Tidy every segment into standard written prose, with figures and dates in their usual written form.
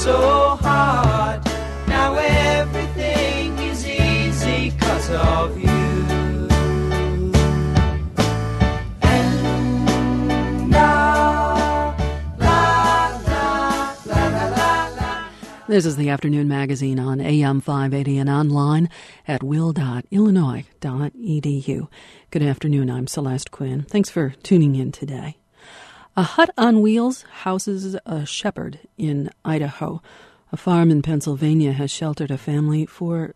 so hard. Now everything is easy 'cause of you. This is the Afternoon Magazine on AM 580 and online at will.illinois.edu. Good afternoon, I'm Celeste Quinn. Thanks for tuning in today. A hut on wheels houses a shepherd in Idaho. A farm in Pennsylvania has sheltered a family for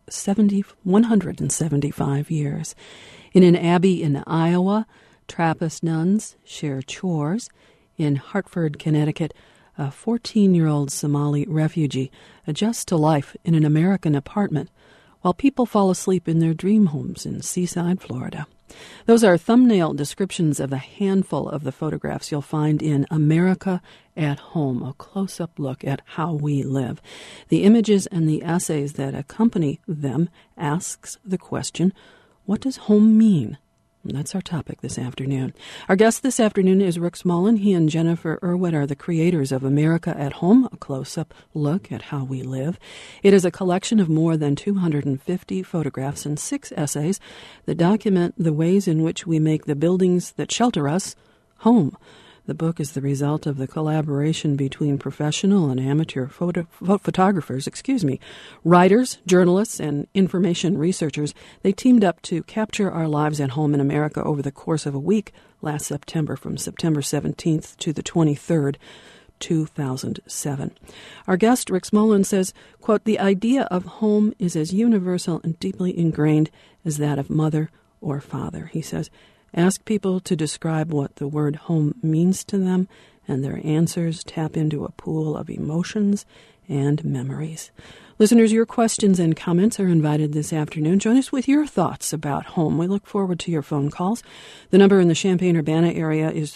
175 years. In an abbey in Iowa, Trappist nuns share chores. In Hartford, Connecticut, a 14-year-old Somali refugee adjusts to life in an American apartment while people fall asleep in their dream homes in Seaside, Florida. Those are thumbnail descriptions of a handful of the photographs you'll find in America at Home, a close-up look at how we live. The images and the essays that accompany them asks the question, what does home mean? And that's our topic this afternoon. Our guest this afternoon is Rick Smolin. He and Jennifer Irwit are the creators of America at Home, a close-up look at how we live. It is a collection of more than 250 photographs and 6 essays that document the ways in which we make the buildings that shelter us home. The book is the result of the collaboration between professional and amateur photographers, writers, journalists, and information researchers. They teamed up to capture our lives at home in America over the course of a week last September, from September 17th to the 23rd, 2007. Our guest, Rick Smolin, says, quote, the idea of home is as universal and deeply ingrained as that of mother or father. He says, ask people to describe what the word home means to them, and their answers tap into a pool of emotions and memories. Listeners, your questions and comments are invited this afternoon. Join us with your thoughts about home. We look forward to your phone calls. The number in the Champaign-Urbana area is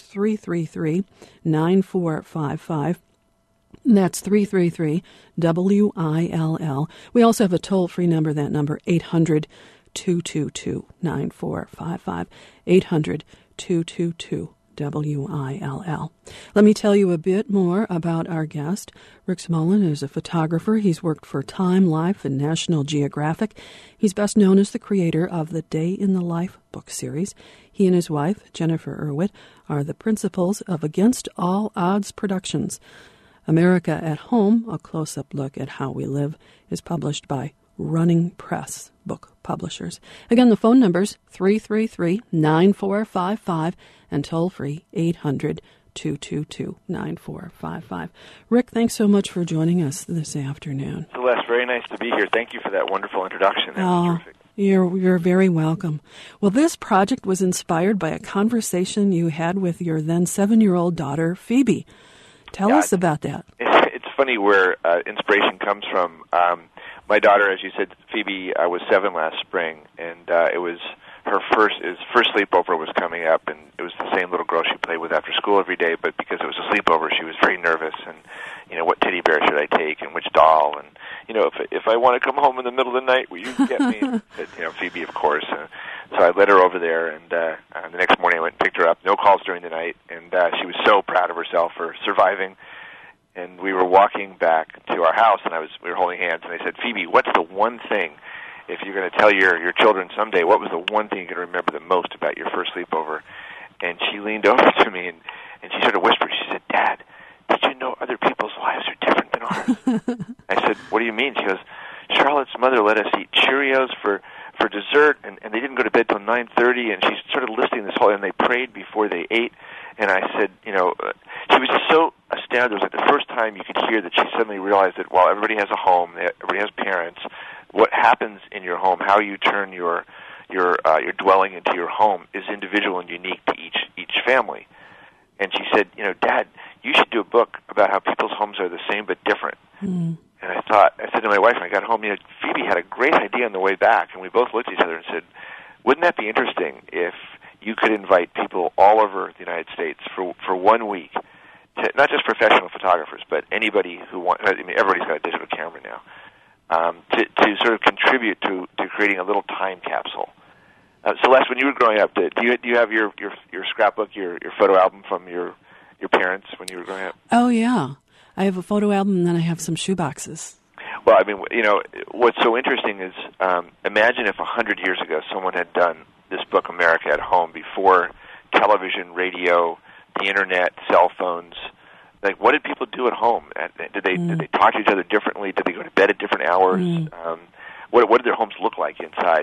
333-9455. That's 333-WILL. We also have a toll-free number, that number, 800-222-9455, 800-222-WILL. Let me tell you a bit more about our guest. Rick Smolin is a photographer. He's worked for Time, Life, and National Geographic. He's best known as the creator of the Day in the Life book series. He and his wife, Jennifer Irwit, are the principals of Against All Odds Productions. America at Home, a close-up look at how we live, is published by Running Press Book Publishers. Again, the phone number's 333-9455 and toll-free 800-222-9455. Rick, thanks so much for joining us this afternoon. Celeste, very nice to be here. Thank you for that wonderful introduction. That was terrific. You're very welcome. Well, this project was inspired by a conversation you had with your then 7-year-old daughter, Phoebe. Tell us about that. It's funny where inspiration comes from. My daughter, as you said, Phoebe, was 7 last spring, and it was her first sleepover was coming up, and it was the same little girl she played with after school every day, but because it was a sleepover, she was very nervous, and, what teddy bear should I take, and which doll, and, if I want to come home in the middle of the night, will you get me? And said, Phoebe, of course. So I led her over there, and the next morning I went and picked her up, no calls during the night, and she was so proud of herself for surviving. And we were walking back to our house, and we were holding hands, and I said, Phoebe, what's the one thing, if you're going to tell your children someday, what was the one thing you're going to remember the most about your first sleepover? And she leaned over to me, and she sort of whispered, she said, Dad, did you know other people's lives are different than ours? I said, what do you mean? She goes, Charlotte's mother let us eat Cheerios for dessert, and they didn't go to bed till 9:30, and she's sort of listing this whole, and they prayed before they ate. And I said, she was just so astounded. It was like the first time you could hear that she suddenly realized that while everybody has a home, everybody has parents, what happens in your home, how you turn your dwelling into your home is individual and unique to each family. And she said, Dad, you should do a book about how people's homes are the same but different. Mm. And I said to my wife when I got home, Phoebe had a great idea on the way back, and we both looked at each other and said, wouldn't that be interesting if you could invite people all over the United States for 1 week, not just professional photographers, but anybody who wants, everybody's got a digital camera now, to sort of contribute to creating a little time capsule. Celeste, when you were growing up, do you have your scrapbook, your photo album from your parents when you were growing up? Oh, yeah. I have a photo album, and then I have some shoeboxes. Well, I mean, what's so interesting is imagine if 100 years ago someone had done this book, America at Home, before television, radio, the internet, cell phones. Like, what did people do at home? Did they talk to each other differently? Did they go to bed at different hours? What did their homes look like inside?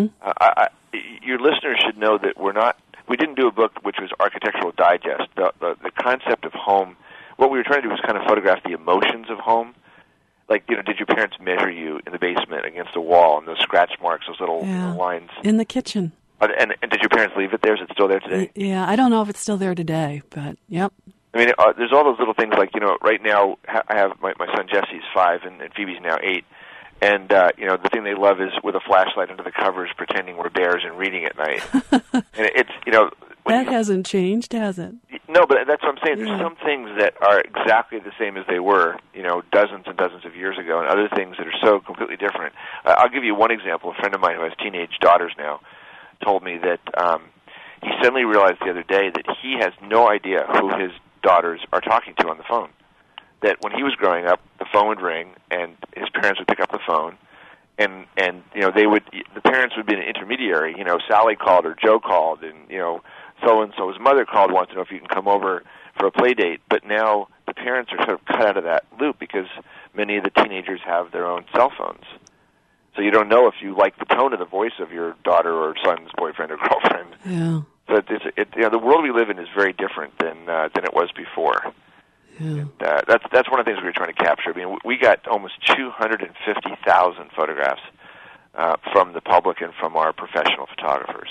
Your listeners should know that we didn't do a book which was Architectural Digest. The concept of home, what we were trying to do was kind of photograph the emotions of home. Like, did your parents measure you in the basement against a wall, and those scratch marks, those little lines? In the kitchen. And did your parents leave it there? Is it still there today? Yeah, I don't know if it's still there today, but yep. I mean, there's all those little things like, right now I have my son Jesse's 5 and Phoebe's now 8. And, the thing they love is with a flashlight under the covers pretending we're bears and reading at night. And it's, that hasn't changed, has it? No, but that's what I'm saying. There's some things that are exactly the same as they were, dozens and dozens of years ago, and other things that are so completely different. I'll give you one example. A friend of mine who has teenage daughters now told me that he suddenly realized the other day that he has no idea who his daughters are talking to on the phone. That when he was growing up, the phone would ring, and his parents would pick up the phone, and the parents would be an intermediary. Sally called or Joe called, and so-and-so's mother called, wants to know if you can come over for a play date. But now the parents are sort of cut out of that loop because many of the teenagers have their own cell phones. So you don't know if you like the tone of the voice of your daughter or son's boyfriend or girlfriend. Yeah. So the world we live in is very different than it was before. Yeah. And, that's one of the things we were trying to capture. I mean, we got almost 250,000 photographs from the public and from our professional photographers.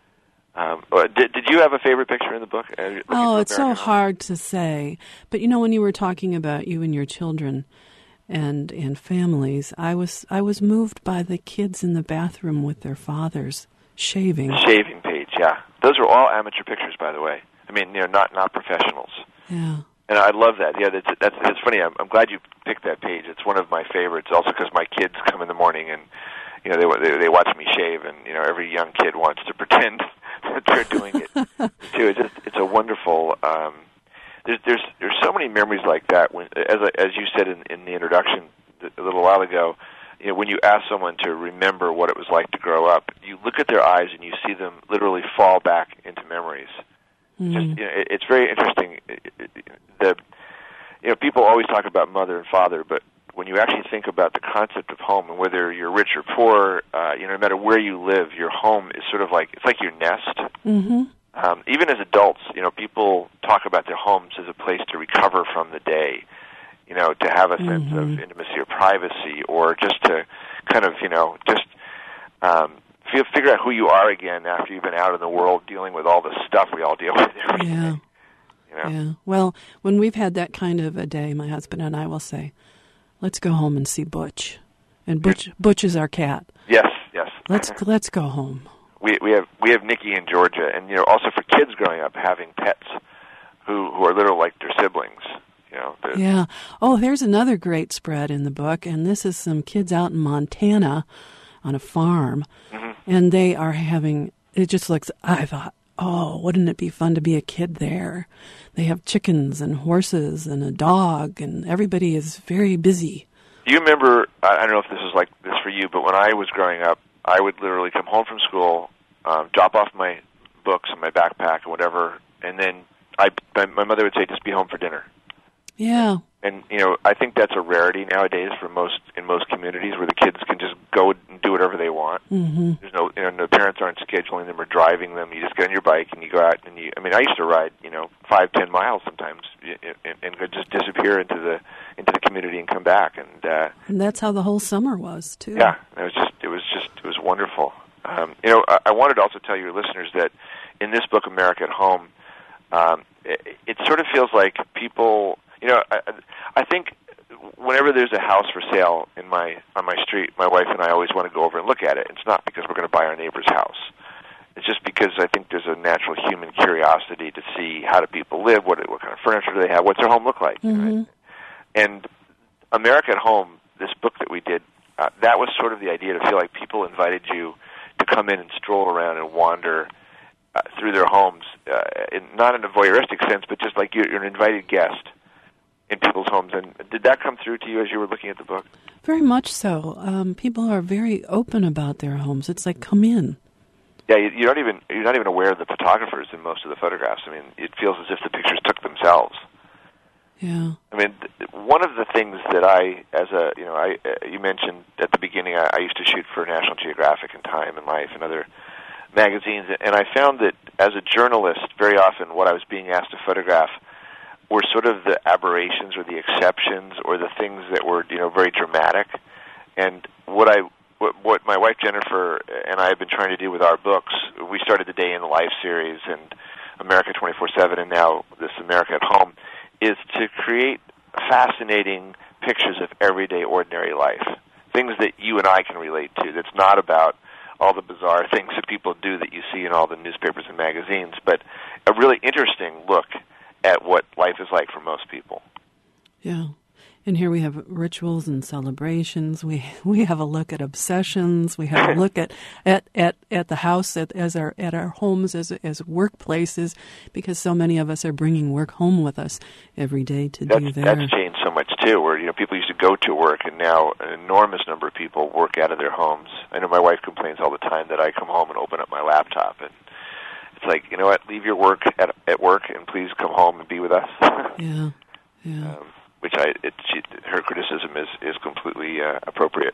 Did you have a favorite picture in the book? It's so hard to say. But when you were talking about you and your children and families, I was moved by the kids in the bathroom with their fathers shaving. The shaving page, yeah. Those are all amateur pictures, by the way. I mean, not professionals. Yeah. And I love that. Yeah, that's funny. I'm glad you picked that page. It's one of my favorites. Also, because my kids come in the morning and they watch me shave, and every young kid wants to pretend that they're doing it too. It's a wonderful. There's so many memories like that. As you said in the introduction a little while ago, when you ask someone to remember what it was like to grow up, you look at their eyes and you see them literally fall back into memories. It's very interesting. People always talk about mother and father, but when you actually think about the concept of home, and whether you're rich or poor, no matter where you live, your home is sort of like your nest. Mm-hmm. Even as adults, people talk about their homes as a place to recover from the day, to have a sense of intimacy or privacy, or just to kind of, figure out who you are again after you've been out in the world dealing with all the stuff we all deal with every day. Yeah. Well, when we've had that kind of a day, my husband and I will say, let's go home and see Butch. And Butch is our cat. Yes. Let's go home. We have Nikki in Georgia, and also for kids growing up, having pets who are literally like their siblings. Yeah. Oh, there's another great spread in the book, and this is some kids out in Montana on a farm, and they are having. It just looks. I thought, wouldn't it be fun to be a kid there? They have chickens and horses and a dog, and everybody is very busy. Do you remember, I don't know if this is like this for you, but when I was growing up, I would literally come home from school, drop off my books and my backpack and whatever, and then my mother would say, just be home for dinner. Yeah. And, I think that's a rarity nowadays in most communities where the kids can just go and do whatever they want. Mm-hmm. There's no, the parents aren't scheduling them or driving them. You just get on your bike and you go out and I used to ride, 5-10 miles sometimes and just disappear into the community and come back. And that's how the whole summer was, too. Yeah. It was wonderful. I wanted to also tell your listeners that in this book, America at Home, it sort of feels like people, I think whenever there's a house for sale on my street, my wife and I always want to go over and look at it. It's not because we're going to buy our neighbor's house. It's just because I think there's a natural human curiosity to see how do people live, what kind of furniture do they have, what's their home look like. Mm-hmm. Right? And America at Home, this book that we did, that was sort of the idea to feel like people invited you to come in and stroll around and wander through their homes, not in a voyeuristic sense, but just like you're an invited guest. in people's homes. And did that come through to you as you were looking at the book? Very much so. People are very open about their homes. It's like, come in. Yeah, you're not even aware of the photographers in most of the photographs. I mean, it feels as if the pictures took themselves. Yeah. I mean, one of the things that you mentioned at the beginning, I used to shoot for National Geographic and Time and Life and other magazines, and I found that as a journalist, very often what I was being asked to photograph were sort of the aberrations or the exceptions or the things that were, very dramatic. And what my wife Jennifer and I have been trying to do with our books, we started the Day in the Life series and America 24/7, and now this America at Home, is to create fascinating pictures of everyday, ordinary life, things that you and I can relate to. That's not about all the bizarre things that people do that you see in all the newspapers and magazines, but a really interesting look at what life is like for most people. Yeah. And here we have rituals and celebrations. We have a look at obsessions. We have a look at the house at our homes as workplaces, because so many of us are bringing work home with us every day to do that. That's changed so much too. Where people used to go to work, and now an enormous number of people work out of their homes. I know my wife complains all the time that I come home and open up my laptop, and it's like, you know what? Leave your work at work, and please come home and be with us. Yeah. Yeah. Which her criticism is completely appropriate.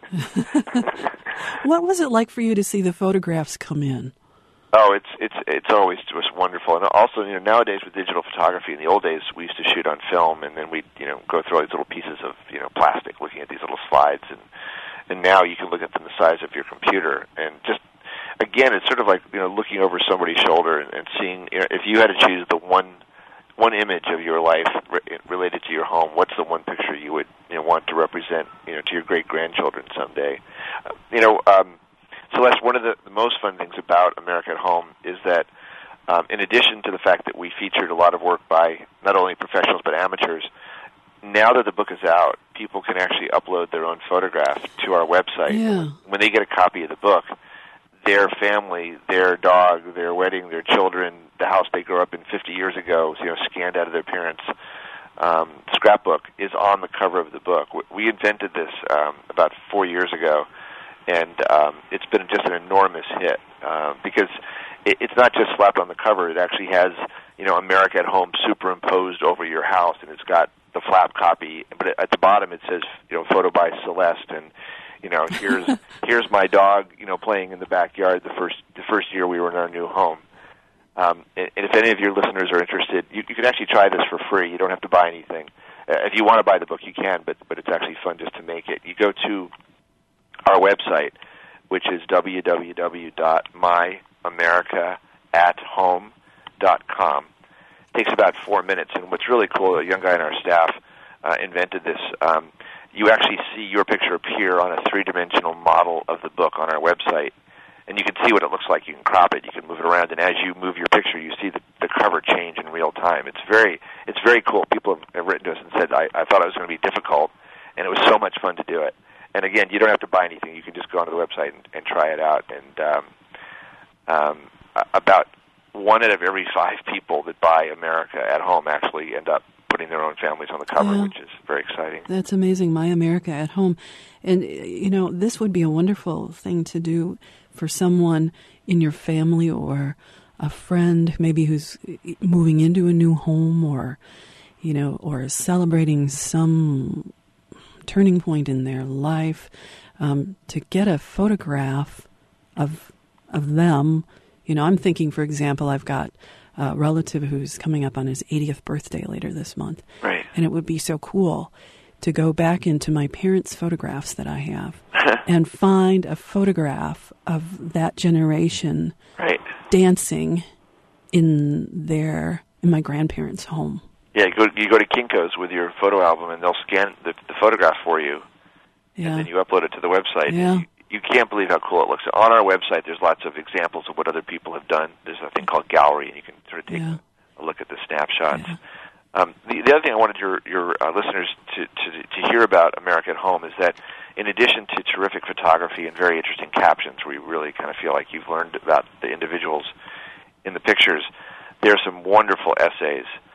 What was it like for you to see the photographs come in? Oh, it's always just wonderful, and also nowadays with digital photography. In the old days, we used to shoot on film, and then we'd go through all these little pieces of plastic, looking at these little slides, and now you can look at them the size of your computer, and just again, it's sort of like looking over somebody's shoulder and seeing if you had to choose the one image of your life related to your home, what's the one picture you would want to represent to your great-grandchildren someday? Celeste, one of the most fun things about America at Home is that in addition to the fact that we featured a lot of work by not only professionals but amateurs, now that the book is out, people can actually upload their own photograph to our website. Yeah. When they get a copy of the book, their family, their dog, their wedding, their children, the house they grew up in 50 years ago, scanned out of their parents' scrapbook, is on the cover of the book. We invented this about 4 years ago, and it's been just an enormous hit because it's not just slapped on the cover. It actually has, America at Home superimposed over your house, and it's got the flap copy, but at the bottom it says, photo by Celeste, and here's my dog, playing in the backyard the first year we were in our new home. And if any of your listeners are interested, you can actually try this for free. You don't have to buy anything. If you want to buy the book, you can, but it's actually fun just to make it. You go to our website, which is www.myamericaathome.com. It takes about 4 minutes, and what's really cool, a young guy on our staff invented this. You actually see your picture appear on a three-dimensional model of the book on our website, and you can see what it looks like. You can crop it, you can move it around, and as you move your picture, you see the cover change in real time. It's very cool. People have written to us and said, I thought it was going to be difficult, and it was so much fun to do it. And again, you don't have to buy anything. You can just go onto the website and try it out. And about 1 out of every 5 people that buy America at Home actually end up putting their own families on the cover, which is very exciting. That's amazing. My America at Home. And, this would be a wonderful thing to do for someone in your family or a friend maybe who's moving into a new home or celebrating some turning point in their life, to get a photograph of them. I'm thinking, for example, I've got a relative who's coming up on his 80th birthday later this month. Right. And it would be so cool to go back into my parents' photographs that I have and find a photograph of that generation dancing in my grandparents' home. Yeah, you go to Kinko's with your photo album, and they'll scan the photograph for you, and then you upload it to the website. Yeah. You can't believe how cool it looks. On our website, there's lots of examples of what other people have done. There's a thing called Gallery, and you can sort of take a look at the snapshots. Yeah. The other thing I wanted your listeners to hear about America at Home is that in addition to terrific photography and very interesting captions where you really kind of feel like you've learned about the individuals in the pictures, there are some wonderful essays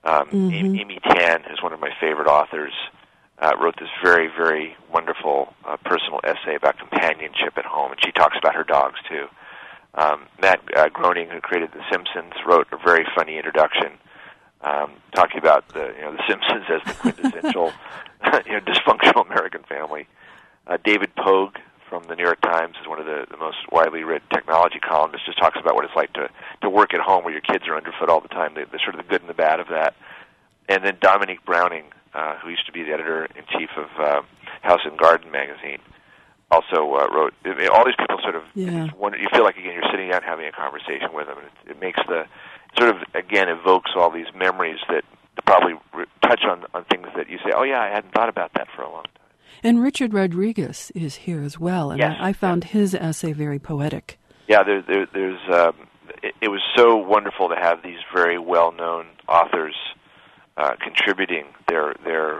Amy Tan, who's one of my favorite authors, wrote this very, very wonderful personal essay about companionship at home, and she talks about her dogs, too. Matt Groening, who created The Simpsons, wrote a very funny introduction talking about the Simpsons as the quintessential dysfunctional American family. David Pogue from the New York Times is one of the most widely read technology columnists, just talks about what it's like to work at home where your kids are underfoot all the time, the sort of the good and the bad of that. And then Dominique Browning, who used to be the editor-in-chief of House and Garden magazine, also wrote. All these people sort of wonder, you feel like, again, you're sitting down having a conversation with them, and it makes again, evokes all these memories that probably touch on things that you say, oh yeah, I hadn't thought about that for a long time. And Richard Rodriguez is here as well, and yes, I found his essay very poetic. Yeah, there's it was so wonderful to have these very well-known authors contributing their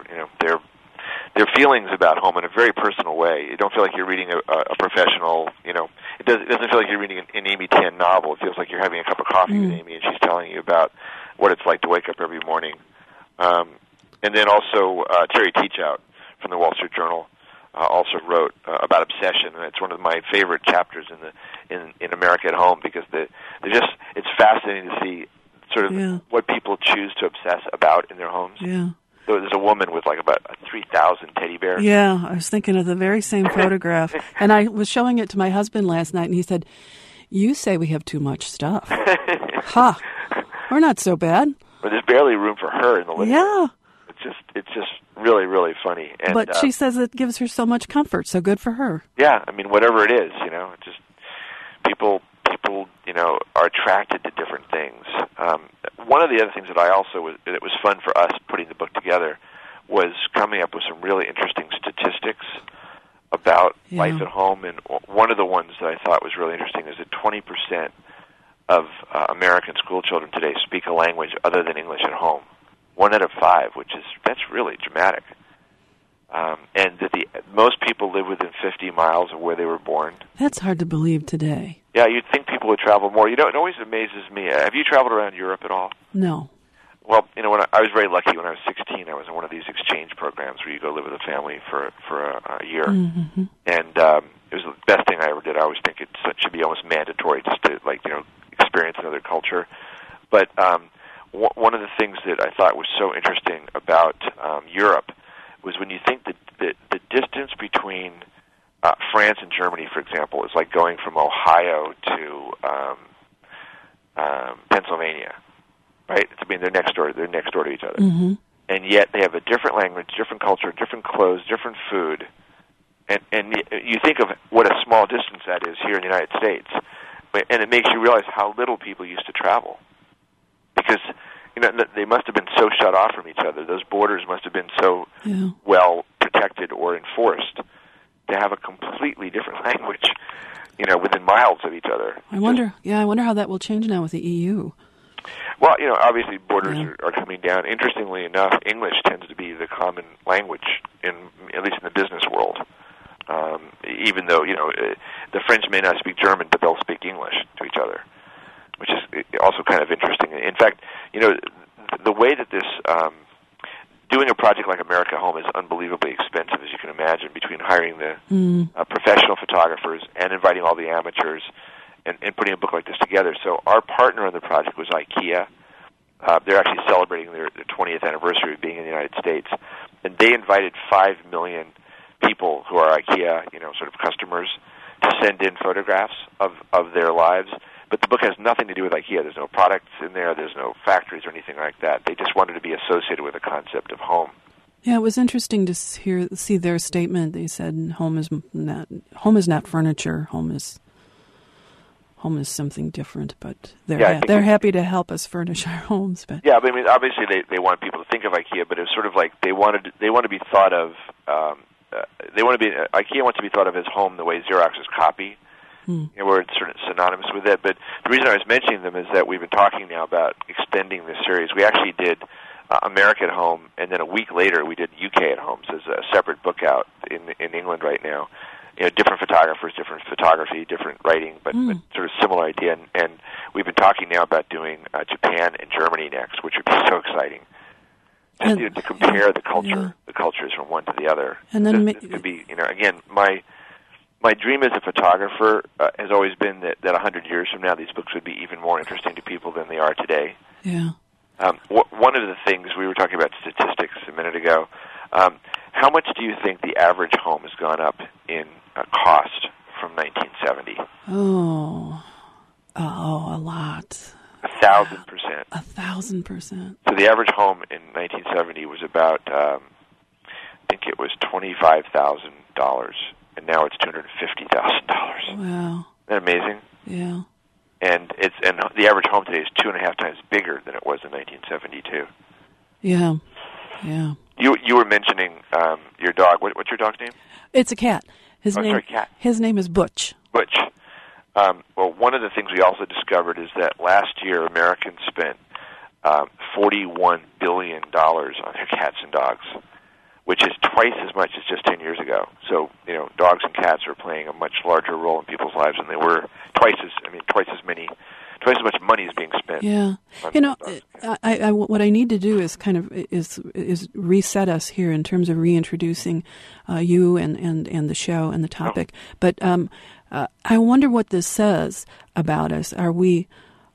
feelings about home in a very personal way. You don't feel like you're reading a professional, it doesn't feel like you're reading an Amy Tan novel. It feels like you're having a cup of coffee with Amy, and she's telling you about what it's like to wake up every morning. And then also Terry Teachout from the Wall Street Journal also wrote about obsession, and it's one of my favorite chapters in America at Home, because it's fascinating to see sort of what people choose to obsess about in their homes. Yeah. So there's a woman with like about 3,000 teddy bears. Yeah, I was thinking of the very same photograph. And I was showing it to my husband last night, and he said, "You say we have too much stuff." Ha! We're not so bad. But there's barely room for her in the living room. Yeah. It's just really, really funny. And, but she says it gives her so much comfort, so good for her. Yeah, I mean, whatever it is, just people, are attracted to different things. One of the other things that that was fun for us putting the book together was coming up with some really interesting statistics about life at home. And one of the ones that I thought was really interesting is that 20% of American school children today speak a language other than English at home. 1 out of 5, that's really dramatic. And that most people live within 50 miles of where they were born. That's hard to believe today. Yeah, you'd think people would travel more. It always amazes me. Have you traveled around Europe at all? No. Well, when I was very lucky. When I was 16, I was in one of these exchange programs where you go live with a family for a year. Mm-hmm. And it was the best thing I ever did. I always think it should be almost mandatory just to, experience another culture. But one of the things that I thought was so interesting about Europe was when you think that the distance between France and Germany, for example, is like going from Ohio to Pennsylvania, right? They're next door. They're next door to each other, and yet they have a different language, different culture, different clothes, different food, and you think of what a small distance that is here in the United States, and it makes you realize how little people used to travel, because they must have been so shut off from each other. Those borders must have been so well protected or enforced to have a completely different language, within miles of each other. I wonder how that will change now with the EU. Well, obviously borders are coming down. Interestingly enough, English tends to be the common language at least in the business world. Even though, the French may not speak German, but they'll speak English to each other, which is also kind of interesting. In fact, the way that this doing a project like America Home is unbelievably expensive, as you can imagine, between hiring the professional photographers and inviting all the amateurs and putting a book like this together. So our partner on the project was IKEA. They're actually celebrating their 20th anniversary of being in the United States, and they invited 5 million people who are IKEA, sort of customers, to send in photographs of their lives. But the book has nothing to do with IKEA. There's no products in there. There's no factories or anything like that. They just wanted to be associated with the concept of home. Yeah, it was interesting to see their statement. They said home is not furniture. Home is something different. But they're happy to help us furnish our homes. But yeah, but I mean, obviously they want people to think of IKEA, but it's sort of like they want to be thought of. IKEA wants to be thought of as home the way Xerox is copy. Where it's sort of synonymous with it. But the reason I was mentioning them is that we've been talking now about extending this series. We actually did America at Home, and then a week later we did UK at Home. So there's a separate book out in England right now. Different photographers, different photography, different writing, but sort of similar idea. And we've been talking now about doing Japan and Germany next, which would be so exciting. just to compare the yeah. cultures from one to the other. And then this could be, again, my dream as a photographer has always been that 100 years from now, these books would be even more interesting to people than they are today. Yeah. One of the things, we were talking about statistics a minute ago, how much do you think the average home has gone up in cost from 1970? Oh, a lot. 1,000%. 1,000%. So the average home in 1970 was about, I think it was $25,000, and now it's $250,000. Wow. Isn't that amazing? Yeah. And the average home today is 2.5 times bigger than it was in 1972. Yeah. Yeah. You were mentioning your dog. What's your dog's name? It's a cat. Cat. His name is Butch. Butch. Well, one of the things we also discovered is that last year Americans spent $41 billion on their cats and dogs, which is twice as much as just 10 years ago. So, dogs and cats are playing a much larger role in people's lives than they were. Twice as much money is being spent. Yeah. I what I need to do is kind of is reset us here in terms of reintroducing you and the show and the topic. Oh. But I wonder what this says about us. Are we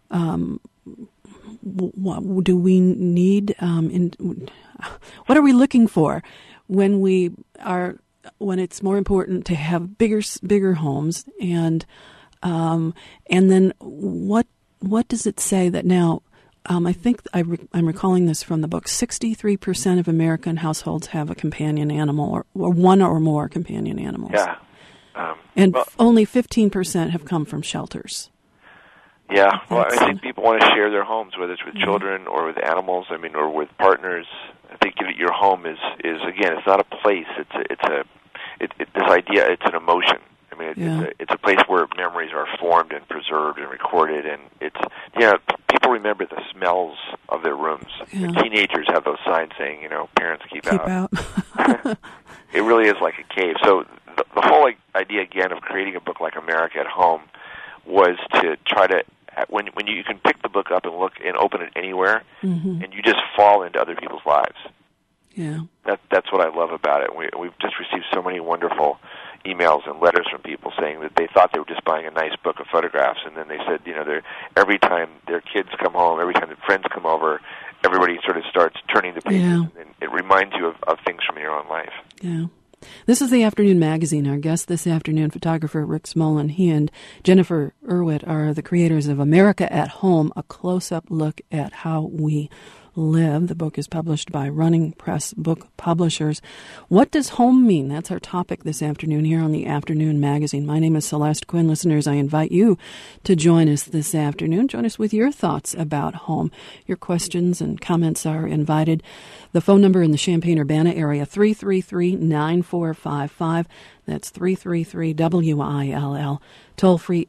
what do we need what are we looking for when it's more important to have bigger homes, and then what does it say that now? I think I'm recalling this from the book. 63% of American households have a companion animal, or one or more companion animals. Yeah, only 15% have come from shelters. Yeah, well, I think people want to share their homes, whether it's with children or with animals. Or with partners. I think your home is again, it's not a place. This idea. It's an emotion. It's a place where memories are formed and preserved and recorded, and people remember the smells of their rooms. Yeah. Teenagers have those signs saying, parents keep out. It really is like a cave. So the whole idea again of creating a book like America at Home was to try to, when you can pick the book up and look and open it anywhere, mm-hmm. and you just fall into other people's lives. Yeah, that's what I love about it. We've just received so many wonderful emails and letters from people saying that they thought they were just buying a nice book of photographs, and then they said, every time their kids come home, every time their friends come over, everybody sort of starts turning the pages, and it reminds you of things from your own life. Yeah. This is the Afternoon Magazine. Our guest this afternoon, photographer Rick Smolan. He and Jennifer Urwitt are the creators of America at Home, a close-up look at how we live. The book is published by Running Press Book Publishers. What does home mean? That's our topic this afternoon here on the Afternoon Magazine. My name is Celeste Quinn. Listeners, I invite you to join us this afternoon. Join us with your thoughts about home. Your questions and comments are invited. The phone number in the Champaign-Urbana area, 333-9455. That's 333-WILL. Toll free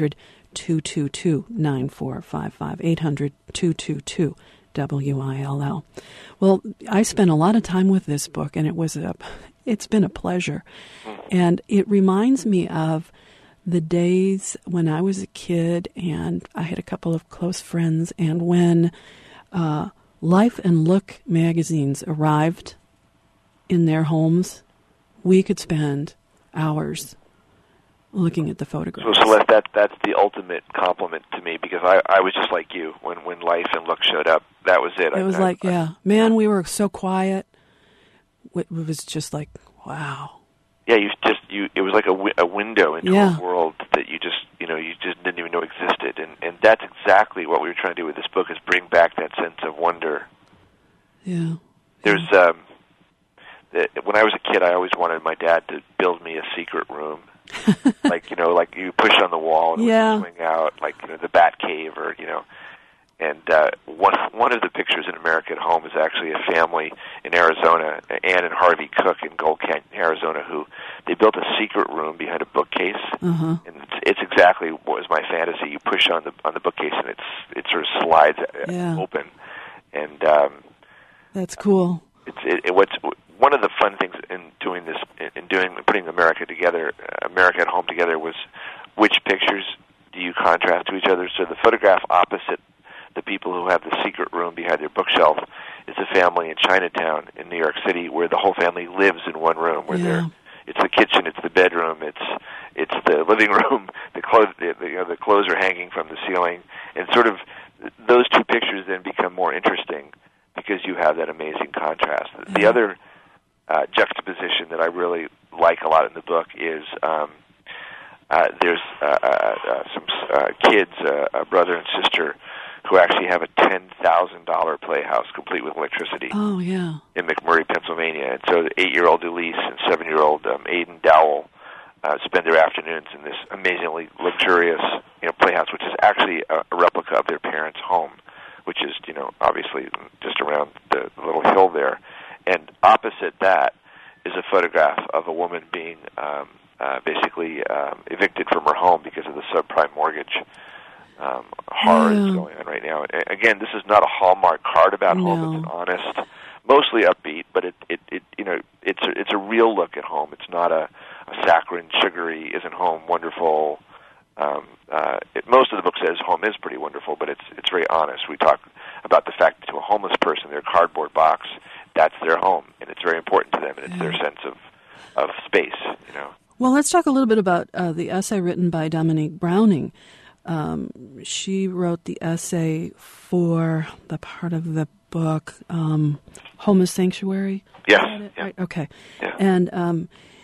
800-222-9455. 800-222-WILL. Well, I spent a lot of time with this book, and it's been a pleasure. And it reminds me of the days when I was a kid, and I had a couple of close friends, and when Life and Look magazines arrived in their homes, we could spend hours looking at the photographs. So, Celeste, that's the ultimate compliment to me, because I was just like you when Life and Look showed up. That was it. It was man, we were so quiet. It was just like, wow. Yeah, it was like a window into a world that you just didn't even know existed, and that's exactly what we were trying to do with this book, is bring back that sense of wonder. Yeah. There's when I was a kid, I always wanted my dad to build me a secret room. like you push on the wall and swing out, the Bat Cave, or And one of the pictures in America at Home is actually a family in Arizona, Ann and Harvey Cook in Gold Canyon, Arizona, who they built a secret room behind a bookcase, and it's exactly what was my fantasy. You push on the bookcase and it sort of slides open, and that's cool. What's one of the fun things in doing this, putting America at Home together, was which pictures do you contrast to each other. So the photograph opposite the people who have the secret room behind their bookshelf it's a family in Chinatown in New York City where the whole family lives in one room. Where it's the kitchen, it's the bedroom, it's the living room. The clothes are hanging from the ceiling, and sort of those two pictures then become more interesting because you have that amazing contrast. The other juxtaposition that I really like a lot in the book is there's some kids, a brother and sister, who actually have a $10,000 playhouse complete with electricity. Oh, yeah. In McMurray, Pennsylvania. And so the 8-year-old Elise and 7-year-old Aiden Dowell spend their afternoons in this amazingly luxurious playhouse, which is actually a replica of their parents' home, which is, obviously just around the little hill there. And opposite that is a photograph of a woman being basically evicted from her home because of the subprime mortgage horror that's going on right now. And again, this is not a Hallmark card about home. It's an honest, mostly upbeat, but it's a real look at home. It's not a saccharine, sugary, isn't home wonderful? Most of the book says home is pretty wonderful, but it's very honest. We talk about the fact that to a homeless person, their cardboard box, that's their home, and it's very important to them, and it's their sense of space. Well, let's talk a little bit about the essay written by Dominique Browning. She wrote the essay for the part of the book, Home is Sanctuary. Yes. Yeah. Right? Okay. Yeah. And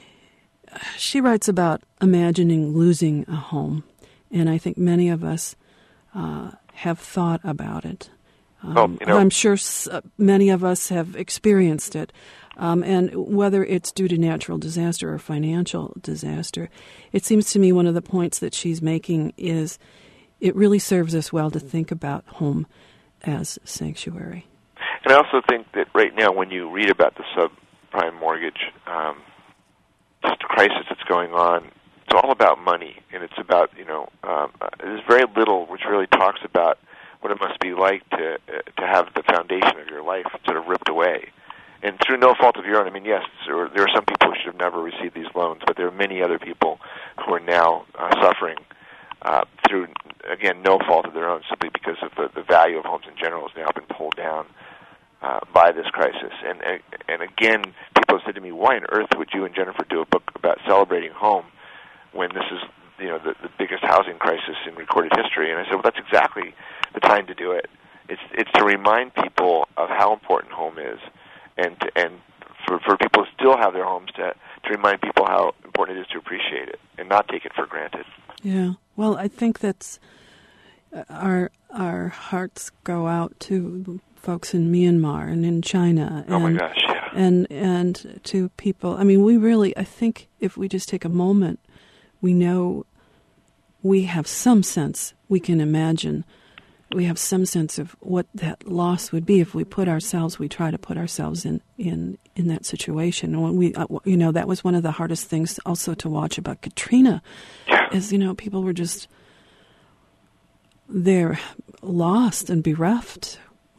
she writes about imagining losing a home. And I think many of us have thought about it. I'm sure many of us have experienced it. And whether it's due to natural disaster or financial disaster, it seems to me one of the points that she's making is it really serves us well to think about home as sanctuary. And I also think that right now when you read about the subprime mortgage just crisis that's going on, it's all about money, and it's about, there's very little which really talks about what it must be like to have the foundation of your life sort of ripped away. And through no fault of your own. I mean, yes, there are some people who should have never received these loans, but there are many other people who are now suffering through, again, no fault of their own, simply because of the value of homes in general has now been pulled down by this crisis. And again, people have said to me, why on earth would you and Jennifer do a book about celebrating home when this is, the biggest housing crisis in recorded history? And I said, well, that's exactly the time to do it. It's to remind people of how important home is, and for people who still have their homes to remind people how important it is to appreciate it and not take it for granted. Yeah. Well, I think that's our hearts go out to folks in Myanmar and in China. And, oh my gosh, yeah. And to people. I mean, we really, I think if we just take a moment, we know we have some sense, we can imagine, we have some sense of what that loss would be if we try to put ourselves in that situation. And when we, that was one of the hardest things also to watch about Katrina, is, people were just, they're lost and bereft,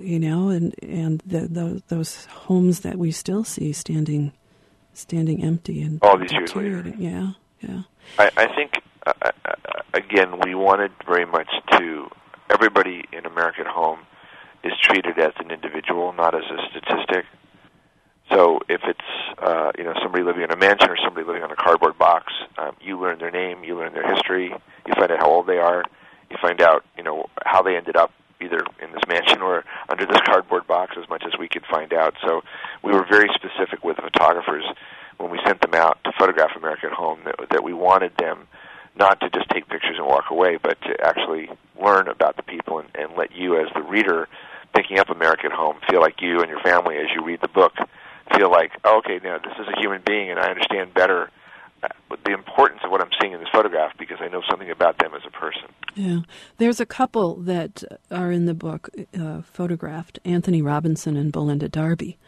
and those homes that we still see standing empty and all these years later. Yeah. I think, again, we wanted very much to, everybody in America at Home is treated as an individual, not as a statistic. So if it's, somebody living in a mansion or somebody living on a cardboard box, you learn their name, you learn their history, you find out how old they are, you find out, how they ended up either in this mansion or under this cardboard box, as much as we could find out. So we were very specific with photographers when we sent them out to photograph America at Home, that we wanted them not to just take pictures and walk away, but to actually learn about the people and let you, as the reader picking up America at Home, feel like you and your family, as you read the book, feel like, oh, okay, now this is a human being, and I understand better the importance of what I'm seeing in this photograph because I know something about them as a person. Yeah. There's a couple that are in the book photographed, Anthony Robinson and Belinda Darby.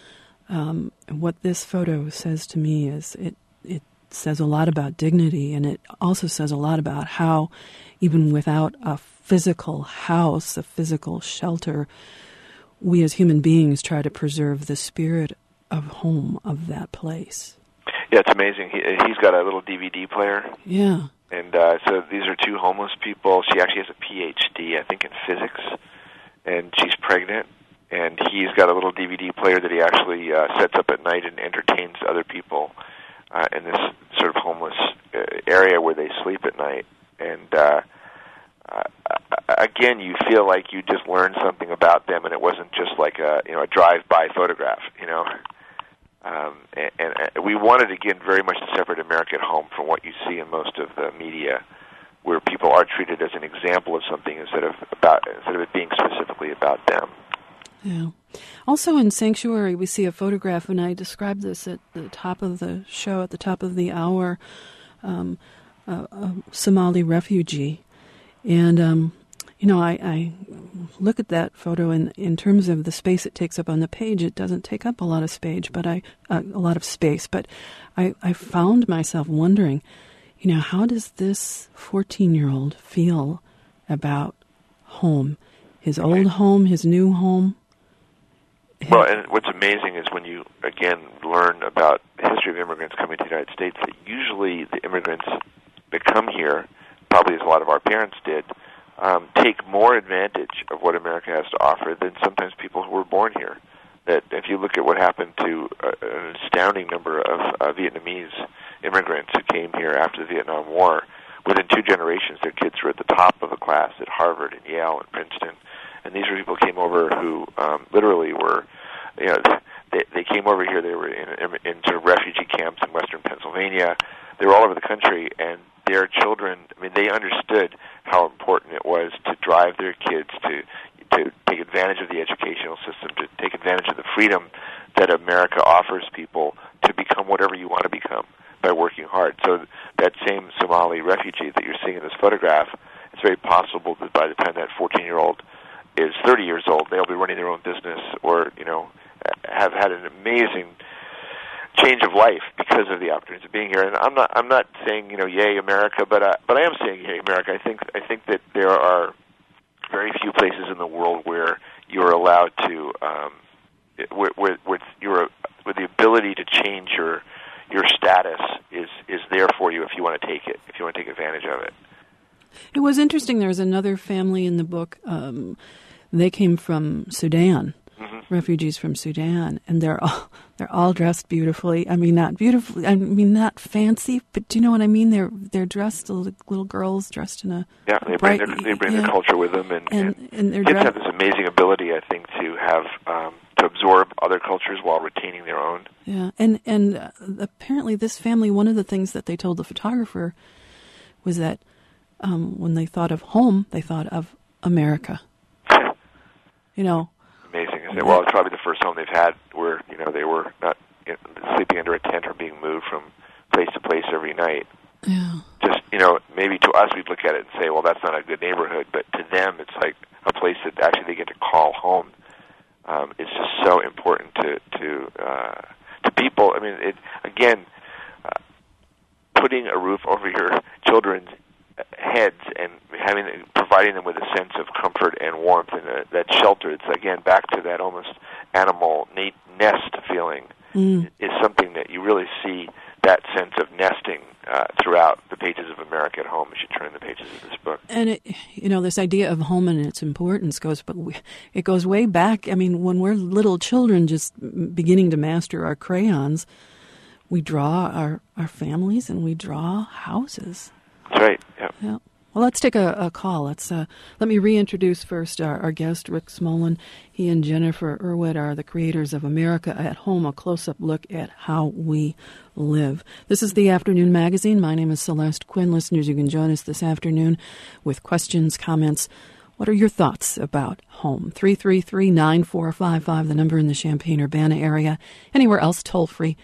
What this photo says to me is it says a lot about dignity, and it also says a lot about how, even without a physical house, a physical shelter, we as human beings try to preserve the spirit of home, of that place. Yeah, it's amazing. He's got a little DVD player. Yeah. And so these are two homeless people. She actually has a PhD, I think, in physics, and she's pregnant. and he's got a little DVD player that he actually sets up at night and entertains other people in this sort of homeless area where they sleep at night. And again, you feel like you just learned something about them, and it wasn't just like a drive-by photograph, And we wanted, again, very much to separate America at home from what you see in most of the media, where people are treated as an example of something instead of it being specifically about them. Yeah. Also in Sanctuary, we see a photograph, and I described this at the top of the show, at the top of the hour, a Somali refugee. And, I look at that photo, and in terms of the space it takes up on the page, it doesn't take up a lot of space, but I found myself wondering, how does this 14-year-old feel about home, his old home, his new home? Well, and what's amazing is when you, again, learn about the history of immigrants coming to the United States, that usually the immigrants that come here, probably as a lot of our parents did, take more advantage of what America has to offer than sometimes people who were born here. That if you look at what happened to an astounding number of Vietnamese immigrants who came here after the Vietnam War, within 2 generations, their kids were at the top of the class at Harvard and Yale and Princeton. And these were people who came over who literally were, they came over here, they were in sort of refugee camps in western Pennsylvania. They were all over the country, and their children, they understood how important it was to drive their kids to take advantage of the educational system, to take advantage of the freedom that America offers people to become whatever you want to become by working hard. So that same Somali refugee that you're seeing in this photograph, it's very possible that by the time that 14-year-old is 30 years old, they'll be running their own business or, have had an amazing change of life because of the opportunities of being here. And I'm not saying, yay America, but I am saying yay America. I think that there are very few places in the world where you're allowed to, where the ability to change your status is there for you if you want to take it, if you want to take advantage of it. It was interesting. There was another family in the book. They came from Sudan, refugees from Sudan, and they're all dressed beautifully. Not beautifully. not fancy, but do you know what I mean? They're dressed, little girls dressed in a they bring their culture with them, and their kids have this amazing ability, I think, to have to absorb other cultures while retaining their own. Yeah, and apparently this family, one of the things that they told the photographer was that when they thought of home, they thought of America. Amazing, isn't it? Well, it's probably the first home they've had where they were not sleeping under a tent or being moved from place to place every night. Yeah. Just maybe to us we'd look at it and say, well, that's not a good neighborhood, but to them it's like a place that actually they get to call home. It's just so important to people. Putting a roof over your children's heads and providing them with a sense of comfort and warmth and that shelter. It's again back to that almost animal nest feeling. Is something that you really see that sense of nesting throughout the pages of America at Home as you turn the pages of this book. And this idea of home and its importance goes way back. When we're little children, just beginning to master our crayons, we draw our families and we draw houses. That's right. Yeah. Well, let's take a call. Let me reintroduce first our guest, Rick Smolan. He and Jennifer Irwin are the creators of America at Home, a close-up look at how we live. This is the Afternoon Magazine. My name is Celeste Quinn. Listeners, you can join us this afternoon with questions, comments. What are your thoughts about home? 333-9455, the number in the Champaign-Urbana area. Anywhere else, toll-free,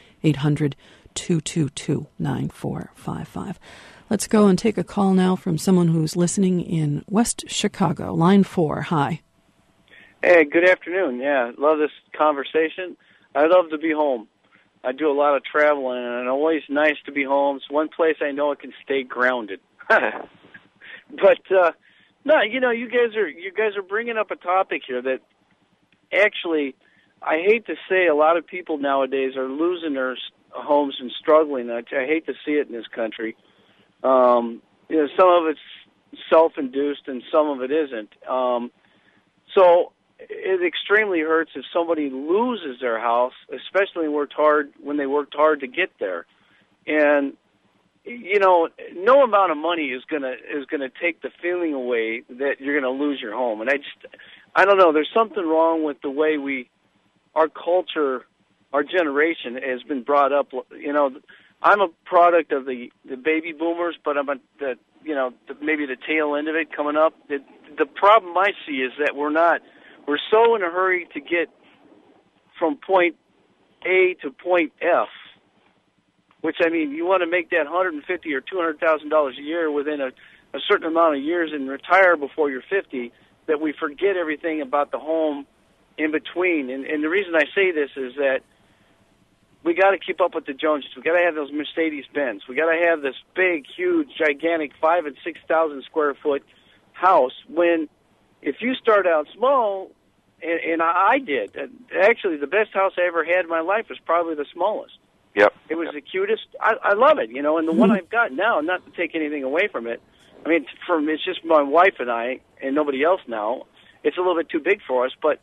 800-222-9455. Let's go and take a call now from someone who's listening in West Chicago. Line 4, hi. Hey, good afternoon. Yeah, love this conversation. I love to be home. I do a lot of traveling, and it's always nice to be home. It's one place I know I can stay grounded. But no, you guys are bringing up a topic here that actually, I hate to say, a lot of people nowadays are losing their homes and struggling. I hate to see it in this country. Some of it's self-induced and some of it isn't. So it extremely hurts if somebody loses their house, especially when they worked hard to get there. And no amount of money is gonna take the feeling away that you're gonna lose your home. And I don't know. There's something wrong with the way our culture, our generation has been brought up. I'm a product of the baby boomers, but I'm maybe the tail end of it coming up. The problem I see is that we're so in a hurry to get from point A to point F, which, I mean, you want to make that $150,000 or $200,000 a year within a certain amount of years and retire before you're 50, that we forget everything about the home in between. And the reason I say this is that we got to keep up with the Joneses. We got to have those Mercedes-Benz. We got to have this big, huge, gigantic 5,000 and 6,000 square foot house. When if you start out small, and I did. Actually, the best house I ever had in my life was probably the smallest. Yep. It was the cutest. I love it, and the one I've got now, not to take anything away from it. I mean, it's just my wife and I and nobody else now. It's a little bit too big for us, but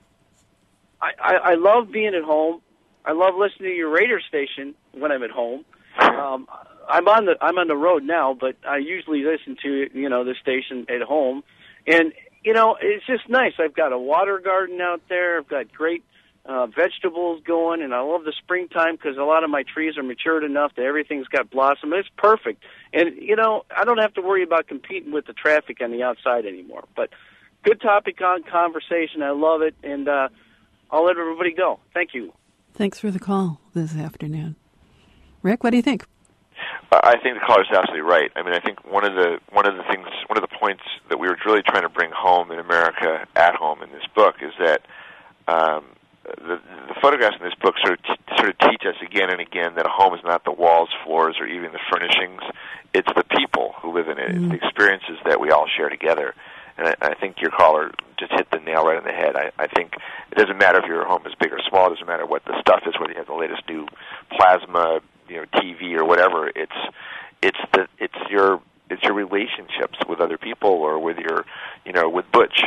I love being at home. I love listening to your radio station when I'm at home. I'm on the road now, but I usually listen to the station at home, and it's just nice. I've got a water garden out there. I've got great vegetables going, and I love the springtime because a lot of my trees are matured enough that everything's got blossom. It's perfect, and I don't have to worry about competing with the traffic on the outside anymore. But good topic on conversation. I love it, and I'll let everybody go. Thank you. Thanks for the call this afternoon. Rick, what do you think? I think the caller's absolutely right. I mean, I think one of the points that we were really trying to bring home in America at home in this book is that the photographs in this book sort of teach us again and again that a home is not the walls, floors, or even the furnishings. It's the people who live in it. It's the experiences that we all share together. And I think your caller just hit the nail right on the head. I think it doesn't matter if your home is big or small. It doesn't matter what the stuff is, whether you have the latest new plasma, TV or whatever. It's your relationships with other people or with your with Butch.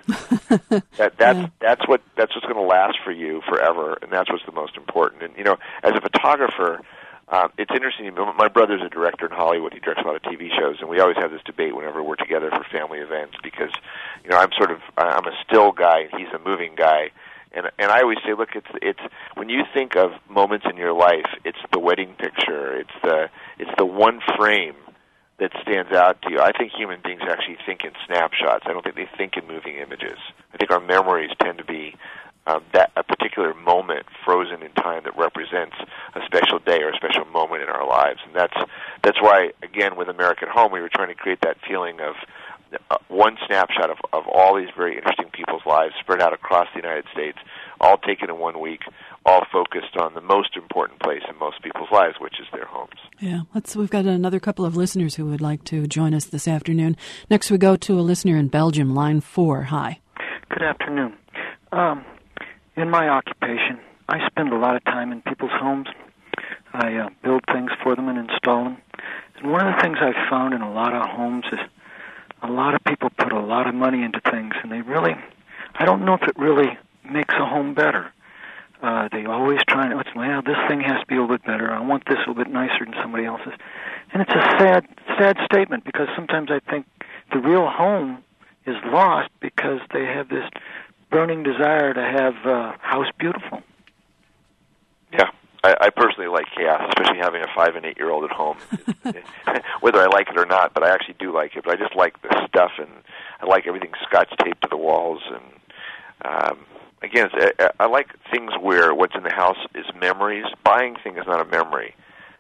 That's what's going to last for you forever, and that's what's the most important. And as a photographer, it's interesting. My brother's a director in Hollywood. He directs a lot of TV shows, and we always have this debate whenever we're together for family events because I'm a still guy, and he's a moving guy. And I always say, look, it's when you think of moments in your life, it's the wedding picture, it's the one frame that stands out to you. I think human beings actually think in snapshots. I don't think they think in moving images. I think our memories tend to be that a particular moment frozen in time that represents a special day or a special moment in our lives. And that's why, again, with America at Home, we were trying to create that feeling of one snapshot of all these very interesting people's lives spread out across the United States, all taken in 1 week, all focused on the most important place in most people's lives, which is their homes. Yeah, we've got another couple of listeners who would like to join us this afternoon. Next we go to a listener in Belgium, line 4. Hi. Good afternoon. In my occupation, I spend a lot of time in people's homes. I build things for them and install them. And one of the things I've found in a lot of homes is a lot of people put a lot of money into things, and I don't know if it really makes a home better. They always try this thing has to be a little bit better. I want this a little bit nicer than somebody else's. And it's a sad statement because sometimes I think the real home is lost because they have this burning desire to have a house beautiful. Yeah. I personally like chaos, especially having a 5 and 8 year old at home. Whether I like it or not, but I actually do like it. But I just like the stuff, and I like everything Scotch taped to the walls. And again, I like things where what's in the house is memories. Buying things is not a memory.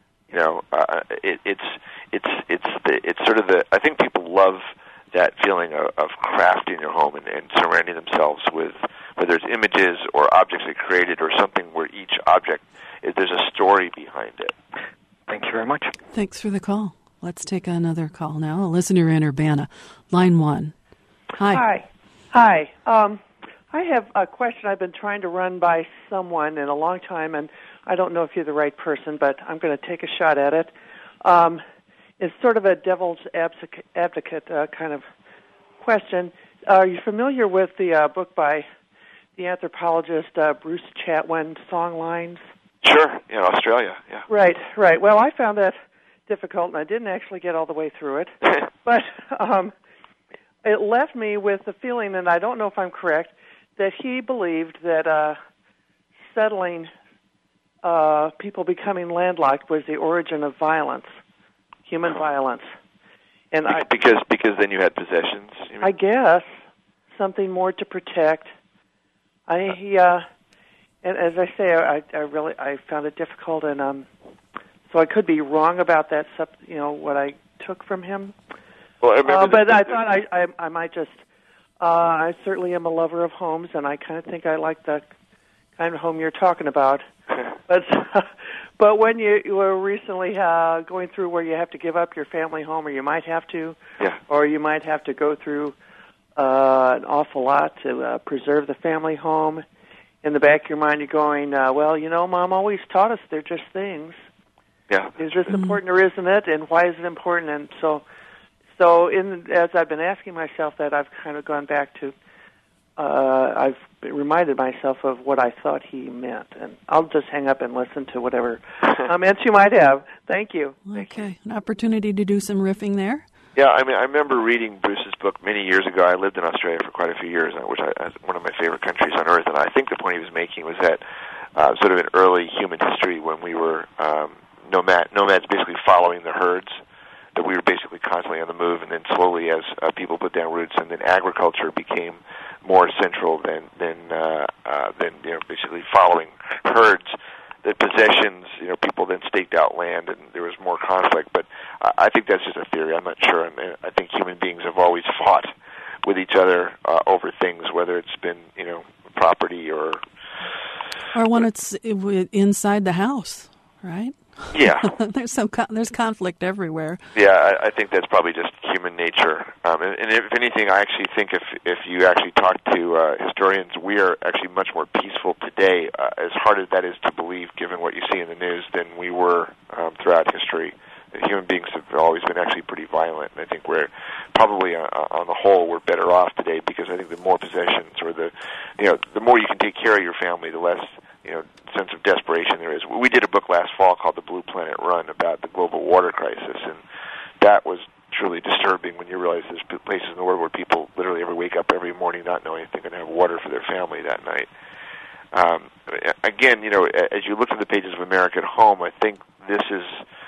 It's sort of the. I think people love that feeling of crafting your home and surrounding themselves with whether it's images or objects they created or something where each object. There's a story behind it. Thank you very much. Thanks for the call. Let's take another call now. A listener in Urbana, line 1. Hi. Hi. I have a question I've been trying to run by someone in a long time, and I don't know if you're the right person, but I'm going to take a shot at it. It's sort of a devil's advocate kind of question. Are you familiar with the book by the anthropologist Bruce Chatwin, Songlines? Sure, in Australia, yeah. Right. Well, I found that difficult, and I didn't actually get all the way through it. But it left me with the feeling, and I don't know if I'm correct, that he believed that settling, people becoming landlocked was the origin of violence, human violence. And because then you had possessions. You mean? I guess something more to protect. And as I say, I found it difficult, and so I could be wrong about that. What I took from him. Well, I remember but I thought I might just. I certainly am a lover of homes, and I kind of think I like the kind of home you're talking about. But when you were recently going through where you have to give up your family home, or you might have to, or you might have to go through an awful lot to preserve the family home. In the back of your mind, you're going, Mom always taught us they're just things. Yeah. Is this important or isn't it? And why is it important? And so as I've been asking myself that, I've kind of gone back to, I've reminded myself of what I thought he meant. And I'll just hang up and listen to whatever comments you might have. Thank you. Okay. An opportunity to do some riffing there? Yeah, I mean, I remember reading Bruce's book many years ago. I lived in Australia for quite a few years, which is one of my favorite countries on earth. And I think the point he was making was that sort of in early human history, when we were nomads basically following the herds, that we were basically constantly on the move, and then slowly as people put down roots, and then agriculture became more central than basically following herds. That possessions, people then staked out land, and there was more conflict. But I think that's just a theory. I'm not sure. I think human beings have always fought with each other over things, whether it's been, property or when it's inside the house, right? Yeah. There's conflict everywhere. Yeah, I think that's probably just human nature. And if anything, I actually think if you actually talk to historians, we are actually much more peaceful today, as hard as that is to believe, given what you see in the news, than we were throughout history. Human beings have always been actually pretty violent, and I think we're probably, on the whole, we're better off today, because I think the more possessions, or the more you can take care of your family, the less sense of desperation there is. We did a book last fall called The Blue Planet Run about the global water crisis, and that was truly disturbing when you realize there's places in the world where people literally wake up every morning not knowing if they're going to have water for their family that night. Again, as you look at the pages of American Home, I think this is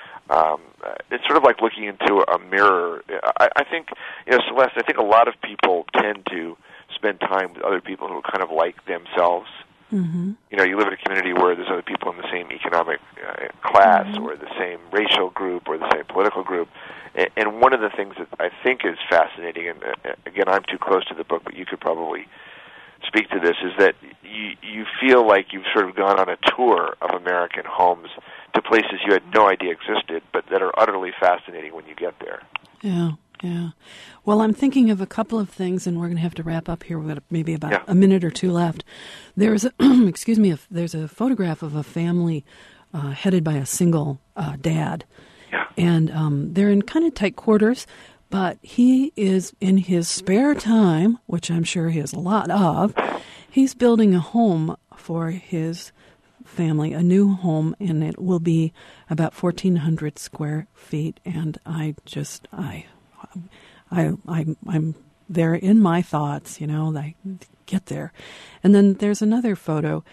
it's sort of like looking into a mirror. I think, Celeste, I think a lot of people tend to spend time with other people who are kind of like themselves. Mm-hmm. You live in a community where there's other people in the same economic class, or the same racial group, or the same political group. And one of the things that I think is fascinating, and again, I'm too close to the book, but you could probably speak to this, is that you feel like you've sort of gone on a tour of American homes to places you had no idea existed, but that are utterly fascinating when you get there. Yeah. Well, I'm thinking of a couple of things, and we're going to have to wrap up here. We've got maybe about a minute or two left. There's there's a photograph of a family headed by a single dad. Yeah. And they're in kind of tight quarters, but he is, in his spare time, which I'm sure he has a lot of, he's building a home for his family, a new home, and it will be about 1,400 square feet. And I'm there in my thoughts, I get there. And then there's another photo,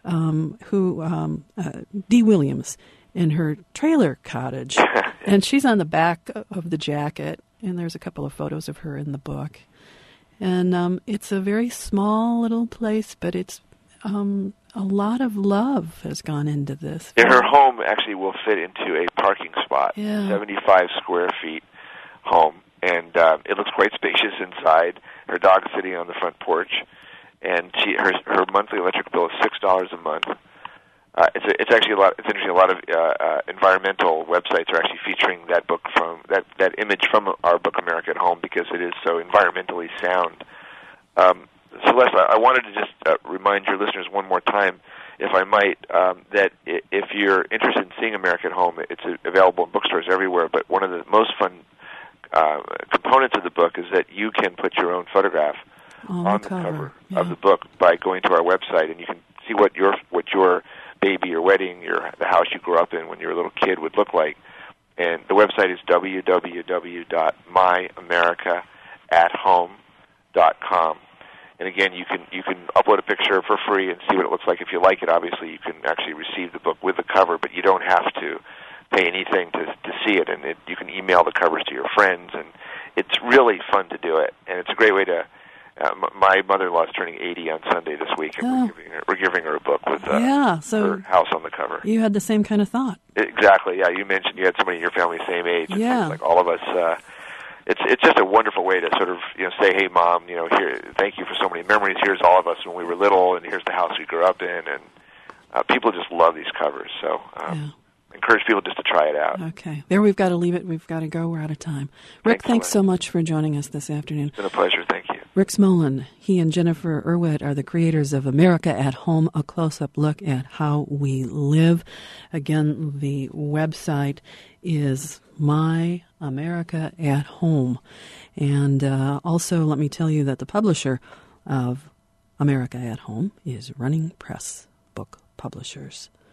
Dee Williams in her trailer cottage, and she's on the back of the jacket, and there's a couple of photos of her in the book. And it's a very small little place, but it's a lot of love has gone into this. Yeah, her home actually will fit into a parking spot, 75 square feet home. And it looks quite spacious inside. Her dog's sitting on the front porch, and her monthly electric bill is $6 a month. It's actually a lot. It's interesting. A lot of environmental websites are actually featuring that book that image from our book America at Home, because it is so environmentally sound. Celeste, I wanted to just remind your listeners one more time, if I might, that if you're interested in seeing America at Home, it's available in bookstores everywhere. But one of the most fun components of the book is that you can put your own photograph on the cover of the book by going to our website, and you can see what your baby, your wedding, the house you grew up in when you were a little kid would look like. And the website is www.myamerica@home.com. And again, you can upload a picture for free and see what it looks like. If you like it, obviously you can actually receive the book with the cover, but you don't have to pay anything to see it. And you can email the covers to your friends, and it's really fun to do it. And it's a great way to. My mother-in-law is turning 80 on Sunday this week, and we're giving her a book with her house on the cover. You had the same kind of thought. Exactly. Yeah, you mentioned you had somebody in your family same age. Yeah, like all of us. It's just a wonderful way to sort of say, hey, Mom, here, thank you for so many memories. Here's all of us when we were little, and here's the house we grew up in, and people just love these covers. So encourage people just to try it out. Okay, there we've got to leave it. We've got to go. We're out of time. Rick, thanks so much for joining us this afternoon. It's been a pleasure. Thank you. Rick Smolan, he and Jennifer Urwitt are the creators of America at Home, a close-up look at how we live. Again, the website is My America at Home. And also, let me tell you that the publisher of America at Home is Running Press Book Publishers.